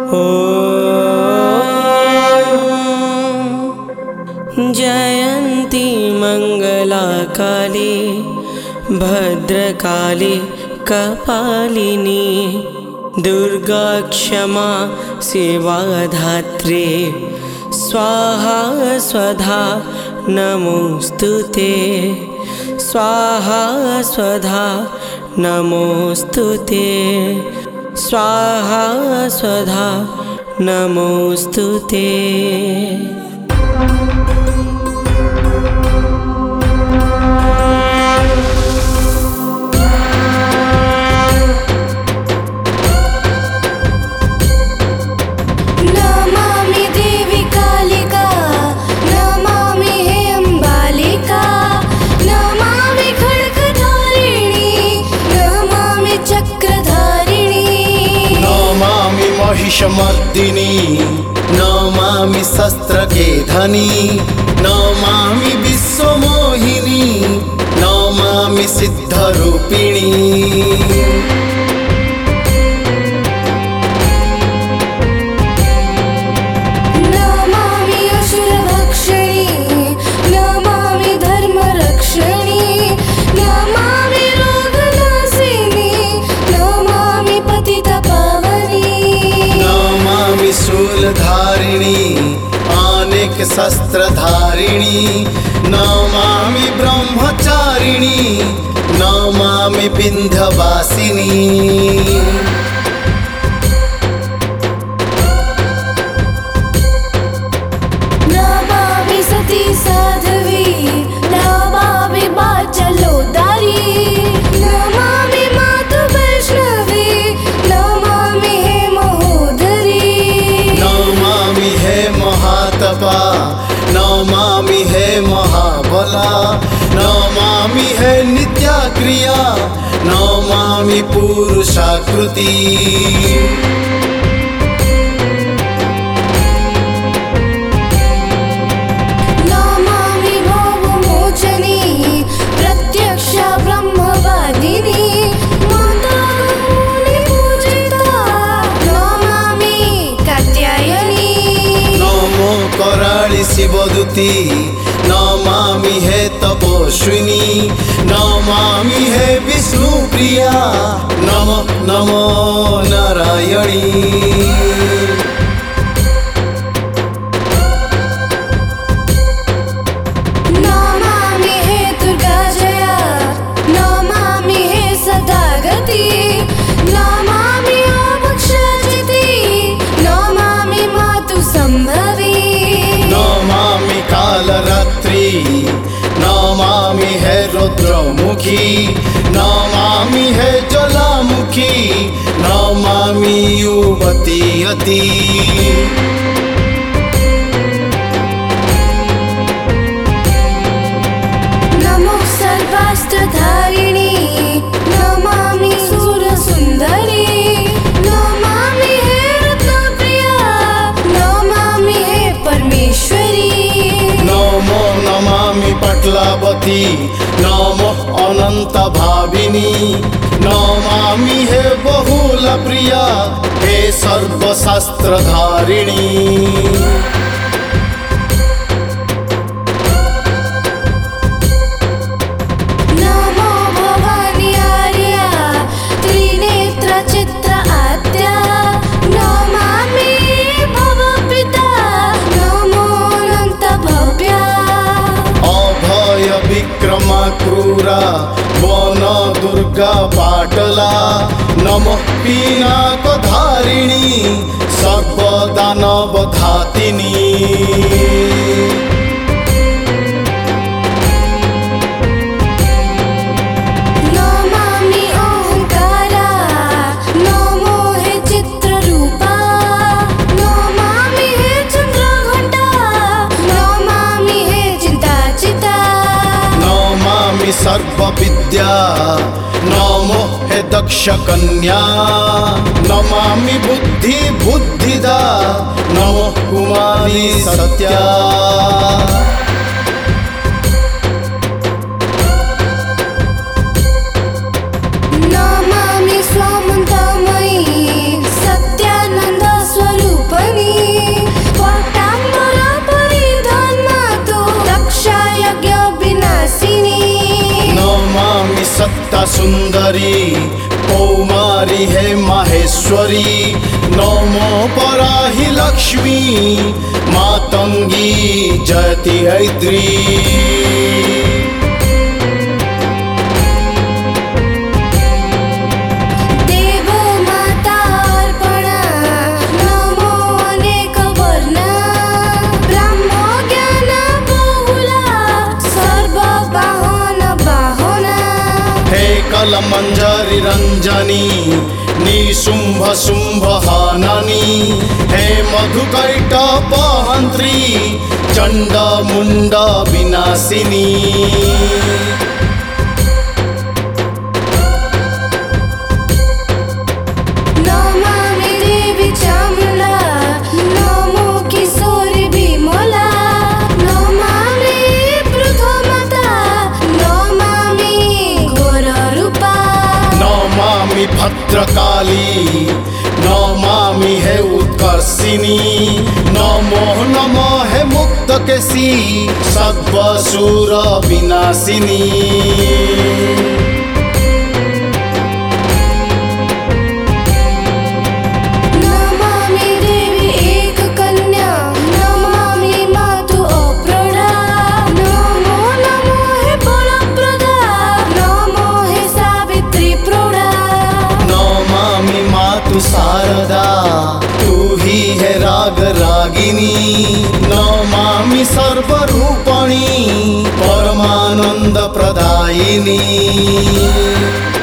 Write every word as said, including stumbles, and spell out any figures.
जयन्ती मंगला काली भद्रकाली कपालिनी दुर्गा क्षमा सेवा धात्री स्वाहा स्वधा नमोस्तुते स्वाहा स्वधा नमोस्तुते स्वाहा स्वधा नमोस्तुते। महिषमर्दिनी नमामि शस्त्रके धनी नमामि विश्वमोहिनी नमामि सिद्धरूपिणी। शूलधारिणी अनेक शस्त्रधारिणी नमामि ब्रह्मचारिणी नमामि विन्ध्यवासिनी। नमामि सती साध्वी नमामि वाचलोदारी नमामि मातु वैष्णवी नमामि हे महोदरी। नमामि हे महातपा नमामि हे महाबला नमामि हे नित्याक्रिया नमामि पुरुषाकृति। नमामि भवमोचनी प्रत्यक्ष ब्रह्मवादिनी माता मुनिपूजिता नमामि कात्यायनी। नमो कराळि शिवदूती नमामि हे तपोस्विनी नमामि हे विष्णुप्रिया नमो नमो नारायणी। नमामि हे दुर्गा जया नमामि हे सदागति नमामि अभक्षजिति नमामि मातु संभवी। नमामि कालरात्रि नमामि हे रुद्रमुखी नमामि हे ज्वालामुखी नमामि युवती यति। नमो सर्वास्त्रधारिणी नमामि सुरसुन्दरी नमामि हे रत्नप्रिया नमामि हे परमेश्वरी। नमो नमामि पट्लावती नमो अनंत भाविनी नमामि हे बहुल प्रिया हे सर्वशास्त्रधारिणी। नमो भवानी आर्या त्रिनेत्र चित्र आद्या नमामि भवपिता नमो अनंत भव्या। अभय विक्रमा क्रूरा वन दुर्गा पाटला नमः पिनाकधारिणी सर्वदानवधातिनी। नमामि ओंकारा नमो हे चित्ररूपा नमामि हे चन्द्रघण्टा नमामि हे चिन्ताचिता। नमामि सर्वविद्या नमो हे दक्ष कन्या नमामि बुद्धि बुद्धिदा नमो कुमारी सत्या। नमामि स्वामन्तमयी सत्यानन्द स्वरूप सुंदरी कौमारी है माहेश्वरी नमो पराहि लक्ष्मी मातंगी जयति हैत्री मंजरी रंजनी निशुंभ शुंभ हाननी हे मधुकैटभ हंत्री चंड मुंड विनाशिनी भद्रकाली नमामि है उत्कर्षिणी नमो नमो है मुक्तकेशी सद्वसुर विनाशिनी शारदा तू ही है राग रागिनी नमामि सर्वरूपणी परमानंद प्रदायिनी।